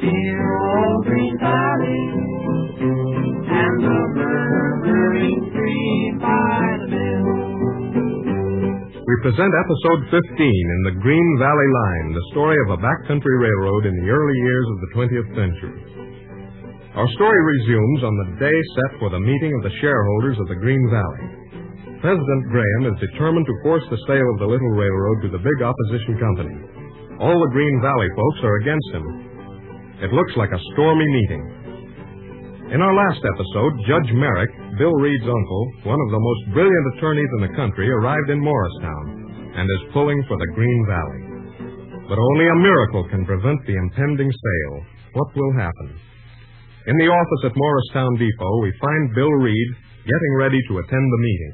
dear old Green Valley, and the murmuring stream by the mill. We present episode 15 in the Green Valley Line, the story of a backcountry railroad in the early years of the 20th century. Our story resumes on the day set for the meeting of the shareholders of the Green Valley. President Graham is determined to force the sale of the little railroad to the big opposition company. All the Green Valley folks are against him. It looks like a stormy meeting. In our last episode, Judge Merrick, Bill Reed's uncle, one of the most brilliant attorneys in the country, arrived in Morristown and is pulling for the Green Valley. But only a miracle can prevent the impending sale. What will happen? In the office at Morristown Depot, we find Bill Reed getting ready to attend the meeting.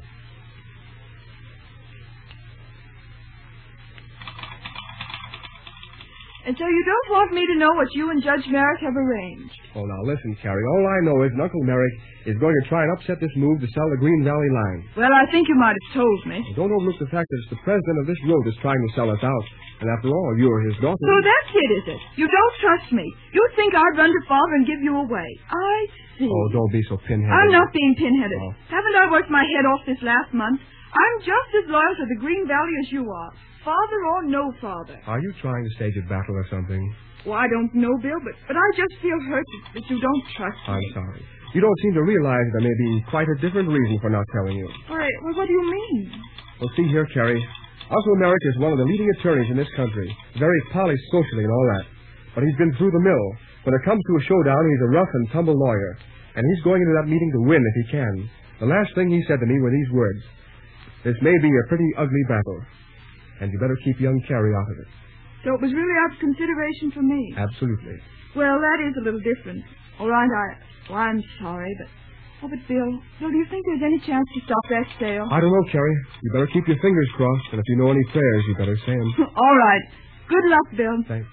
And so you don't want me to know what you and Judge Merrick have arranged? Oh, now listen, Carrie. All I know is that Uncle Merrick is going to try and upset this move to sell the Green Valley Line. Well, I think you might have told me. Don't overlook the fact that it's the president of this road that's trying to sell us out. And after all, you're his daughter. So that's it, is it? You don't trust me. You think I'd run to Father and give you away. I see. Oh, don't be so pinheaded. I'm not being pinheaded. Oh. Haven't I worked my head off this last month? I'm just as loyal to the Green Valley as you are. Father or no father. Are you trying to stage a battle or something? Well, I don't know, Bill, but I just feel hurt that you don't trust me. I'm sorry. You don't seem to realize there may be quite a different reason for not telling you. Why, well, what do you mean? Well, see here, Carrie. Uncle Merrick is one of the leading attorneys in this country. Very polished socially and all that. But he's been through the mill. When it comes to a showdown, he's a rough and tumble lawyer. And he's going into that meeting to win if he can. The last thing he said to me were these words. This may be a pretty ugly battle. And you better keep young Carrie out of it. So it was really out of consideration for me? Absolutely. Well, that is a little different. All right, I'm sorry, but... Oh, but Bill, do you think there's any chance to stop that sale? I don't know, Carrie. You better keep your fingers crossed, and if you know any prayers, you better say them. All right. Good luck, Bill. Thanks.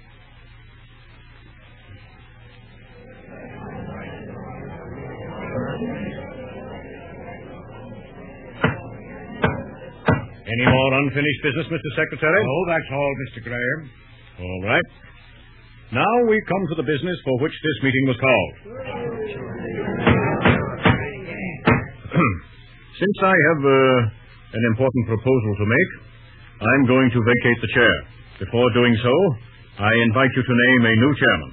Any more unfinished business, Mr. Secretary? Oh, that's all, Mr. Graham. All right. Now we come to the business for which this meeting was called. Since I have an important proposal to make, I'm going to vacate the chair. Before doing so, I invite you to name a new chairman.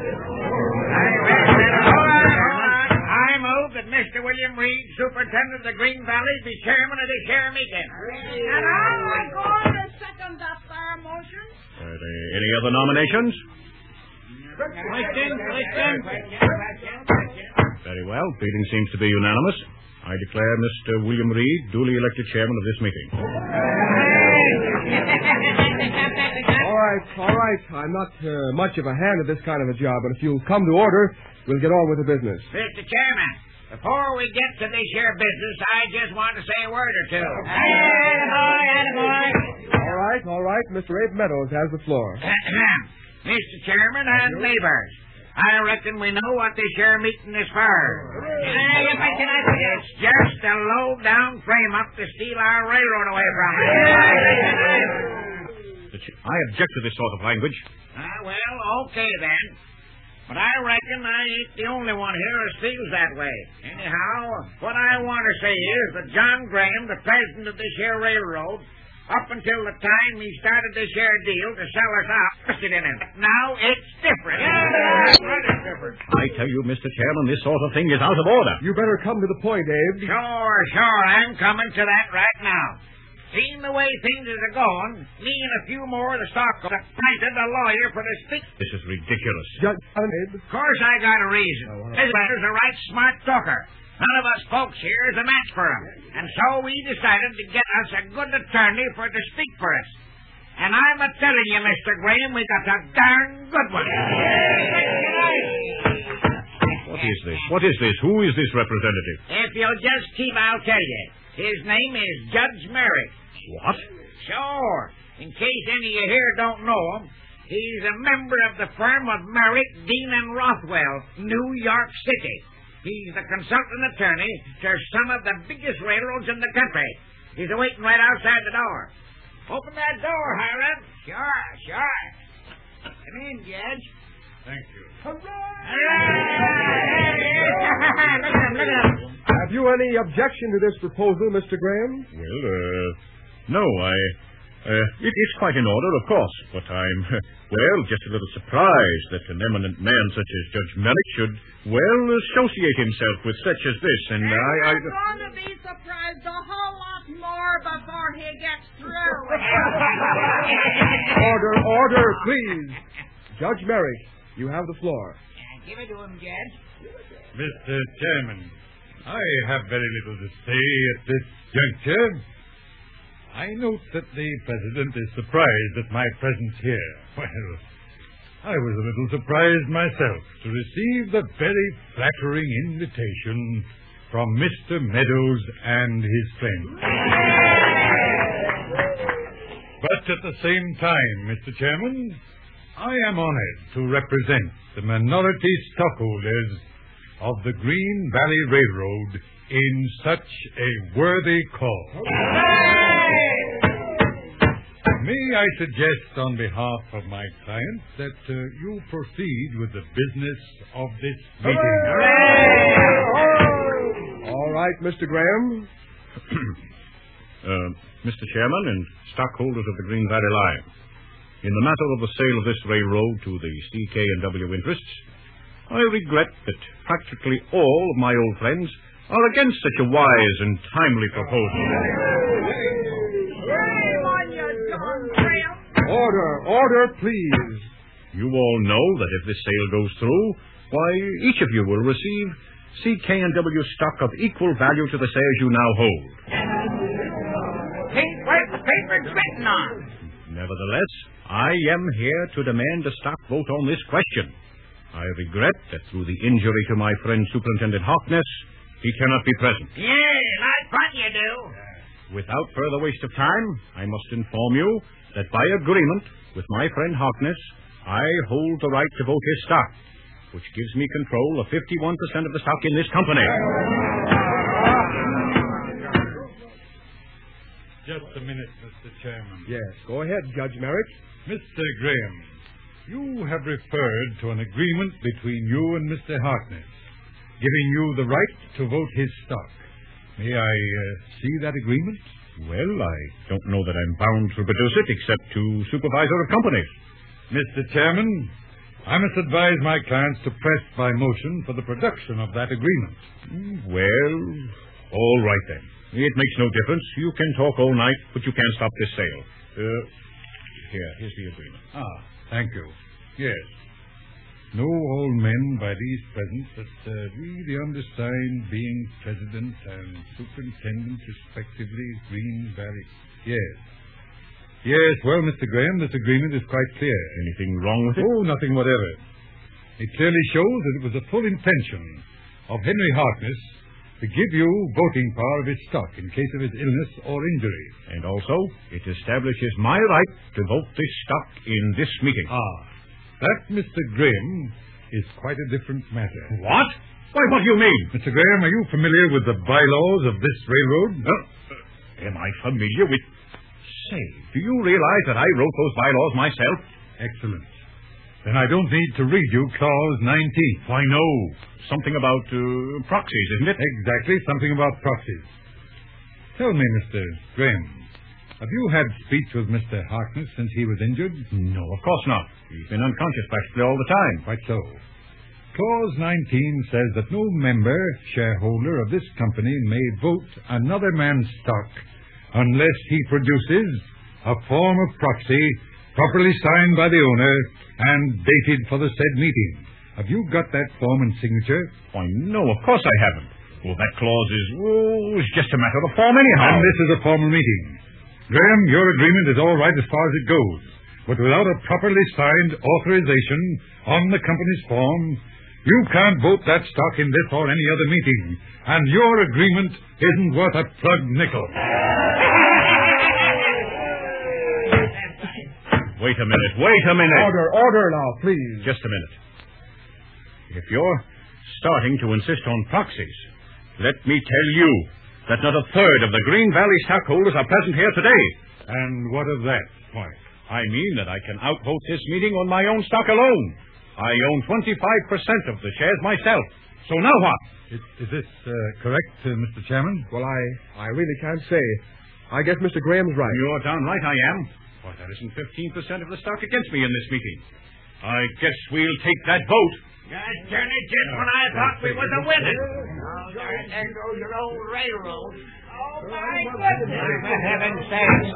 I move that Mr. William Reed, Superintendent of the Green Valley, be chairman of this here meeting. And I'm going to second that there motion. Any other nominations? Question. Very well. Meeting seems to be unanimous. I declare Mr. William Reed duly elected chairman of this meeting. All right. I'm not much of a hand at this kind of a job, but if you'll come to order, we'll get on with the business. Mr. Chairman, before we get to this here business, I just want to say a word or two. All right. Mr. Abe Meadows has the floor. Mr. Chairman and neighbors, I reckon we know what this here meeting is for. It's just a low-down frame-up to steal our railroad away from us. I object to this sort of language. Well, okay then. But I reckon I ain't the only one here who feels that way. Anyhow, what I want to say is that John Graham, the president of this here railroad, up until the time he started this here deal to sell us out, interested in him. Now it's different. It's different. I tell you, Mr. Chairman, this sort of thing is out of order. You better come to the point, Abe. Sure. I'm coming to that right now. Seeing the way things are going, me and a few more of the stockholders appointed a lawyer for the speak. This is ridiculous. Abe. Of course I got a reason. This letter's a right smart talker. None of us folks here is a match for him. And so we decided to get us a good attorney for to speak for us. And I'm a-telling you, Mr. Graham, we got a darn good one. What is this? Who is this representative? If you'll just keep, I'll tell you. His name is Judge Merrick. What? Sure. In case any of you here don't know him, he's a member of the firm of Merrick, Dean & Rothwell, New York City. He's the consultant attorney to some of the biggest railroads in the country. He's waiting right outside the door. Open that door, Hiram. Sure. Come in, Judge. Thank you. Look at him. Have you any objection to this proposal, Mr. Graham? Well, no, it is quite in order, of course, but I'm, just a little surprised that an eminent man such as Judge Merrick should, associate himself with such as this, and I'm going to be surprised a whole lot more before he gets through. Order, please. Judge Merrick, you have the floor. Give it to him, Judge. Mr. Chairman, I have very little to say at this juncture. I note that the President is surprised at my presence here. Well, I was a little surprised myself to receive the very flattering invitation from Mr. Meadows and his friends. But at the same time, Mr. Chairman, I am honored to represent the minority stockholders of the Green Valley Railroad in such a worthy cause. May I suggest on behalf of my client that you proceed with the business of this meeting. All right, Mr. Graham. Mr. Chairman and stockholders of the Green Valley Line, in the matter of the sale of this railroad to the CK&W interests, I regret that practically all of my old friends are against such a wise and timely proposal. Order, please. You all know that if this sale goes through, why, each of you will receive CK&W stock of equal value to the shares you now hold. Where's the paper it's written on? Nevertheless, I am here to demand a stock vote on this question. I regret that through the injury to my friend Superintendent Harkness, he cannot be present. Yeah, like fun you do. Without further waste of time, I must inform you that by agreement with my friend Harkness, I hold the right to vote his stock, which gives me control of 51% of the stock in this company. Just a minute, Mr. Chairman. Yes, go ahead, Judge Merrick. Mr. Graham, you have referred to an agreement between you and Mr. Harkness, giving you the right to vote his stock. May I see that agreement? Well, I don't know that I'm bound to produce it except to supervisor of companies. Mr. Chairman, I must advise my clients to press by motion for the production of that agreement. Well, all right then. It makes no difference. You can talk all night, but you can't stop this sale. Here's the agreement. Thank you. Yes. Know all men by these present that we, the undersigned, being president and superintendent, respectively, Green Valley. Yes, well, Mr. Graham, this agreement is quite clear. Anything wrong with it? Oh, nothing whatever. It clearly shows that it was the full intention of Henry Harkness to give you voting power of his stock in case of his illness or injury. And also, it establishes my right to vote this stock in this meeting. That, Mr. Graham, is quite a different matter. What? Why, what do you mean? Mr. Graham, are you familiar with the bylaws of this railroad? Am I familiar with... Say, do you realize that I wrote those bylaws myself? Excellent. Then I don't need to read you Clause 19. Why, no. Something about proxies, isn't it? Exactly, something about proxies. Tell me, Mr. Graham, have you had speech with Mr. Harkness since he was injured? No, of course not. He's been unconscious practically all the time. Quite so. Clause 19 says that no member, shareholder of this company may vote another man's stock unless he produces a form of proxy properly signed by the owner and dated for the said meeting. Have you got that form and signature? Why, no, of course I haven't. Well, that clause is just a matter of form anyhow. And this is a formal meeting. Graham, your agreement is all right as far as it goes. But without a properly signed authorization on the company's form, you can't vote that stock in this or any other meeting. And your agreement isn't worth a plugged nickel. Wait a minute. Order now, please. Just a minute. If you're starting to insist on proxies, let me tell you that not a third of the Green Valley stockholders are present here today. And what of that? Why? I mean that I can outvote this meeting on my own stock alone. I own 25% of the shares myself. So now what? Is this correct, Mr. Chairman? Well, I really can't say. I guess Mr. Graham's right. You're darn right I am. Why, that isn't 15% of the stock against me in this meeting. I guess we'll take that vote. Gosh darn it, just when I thought we was a winning. Oh, there goes your old railroad. Oh, my goodness. For heaven's sake.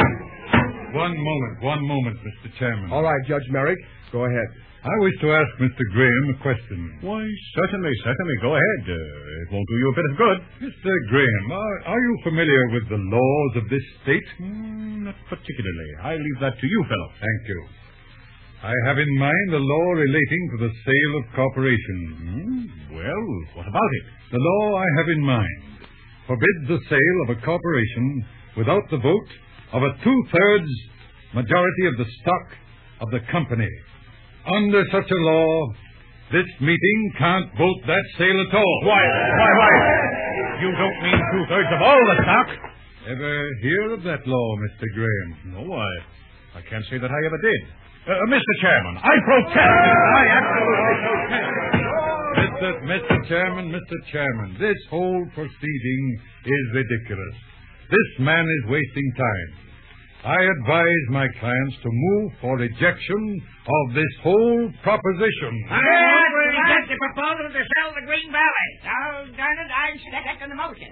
One moment, Mr. Chairman. All right, Judge Merrick, go ahead. I wish to ask Mr. Graham a question. Why, certainly. Go ahead. It won't do you a bit of good. Mr. Graham, are you familiar with the laws of this state? Not particularly. I leave that to you, fellow. Thank you. I have in mind a law relating to the sale of corporations. Well, what about it? The law I have in mind forbids the sale of a corporation without the vote of a 2/3 majority of the stock of the company. Under such a law, this meeting can't vote that sale at all. Why? You don't mean 2/3 of all the stock? Ever hear of that law, Mr. Graham? No, I can't say that I ever did. Mr. Chairman, I protest. I absolutely protest. Mr. Chairman, this whole proceeding is ridiculous. This man is wasting time. I advise my clients to move for rejection of this whole proposition. I reject the proposal to sell the Green Valley. Oh, darn it, I'm second the motion.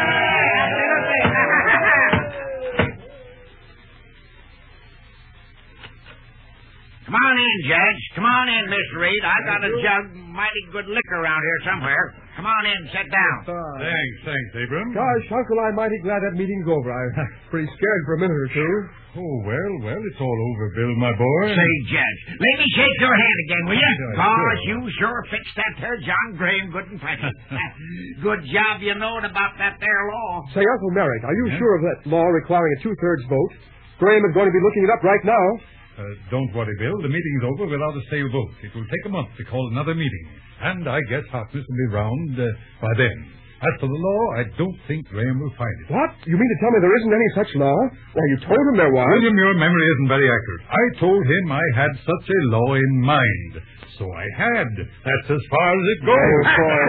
Come on in, Judge. Come on in, Miss Reed. I got a jug mighty good liquor around here somewhere. Come on in, sit down. Thanks, Abram. Gosh, Uncle, I'm mighty glad that meeting's over. I'm pretty scared for a minute or two. Oh, well, it's all over, Bill, my boy. Say, Judge, let me shake your hand again, will you? Sure. Cause you sure fixed that there John Graham good and plenty. Good job you knowing about that there law. Say, Uncle Merrick, are you sure of that law requiring a 2/3 vote? Graham is going to be looking it up right now. Don't worry, Bill. The meeting's over without a sale vote. It will take a month to call another meeting. And I guess Harkness will be round by then. As for the law, I don't think Graham will find it. What? You mean to tell me there isn't any such law? Why, you told him there was. William, your memory isn't very accurate. I told him I had such a law in mind. So I had. That's as far as it goes.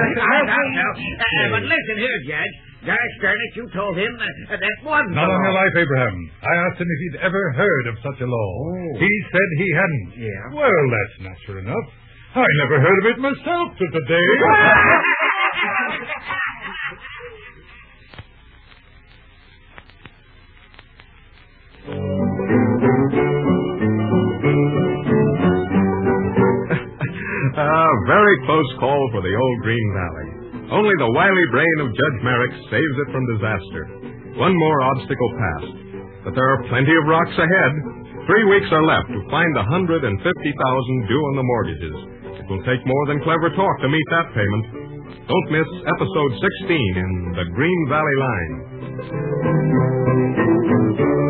But listen here, Judge. Gosh darn it, you told him that wasn't Not the on law. your life, Abraham. I asked him if he'd ever heard of such a law. Oh. He said he hadn't. Yeah. Well, that's natural enough. I never heard of it myself till today. Very close call for the old Green Valley. Only the wily brain of Judge Merrick saves it from disaster. One more obstacle passed. But there are plenty of rocks ahead. 3 weeks are left to find the $150,000 due on the mortgages. It will take more than clever talk to meet that payment. Don't miss episode 16 in The Green Valley Line.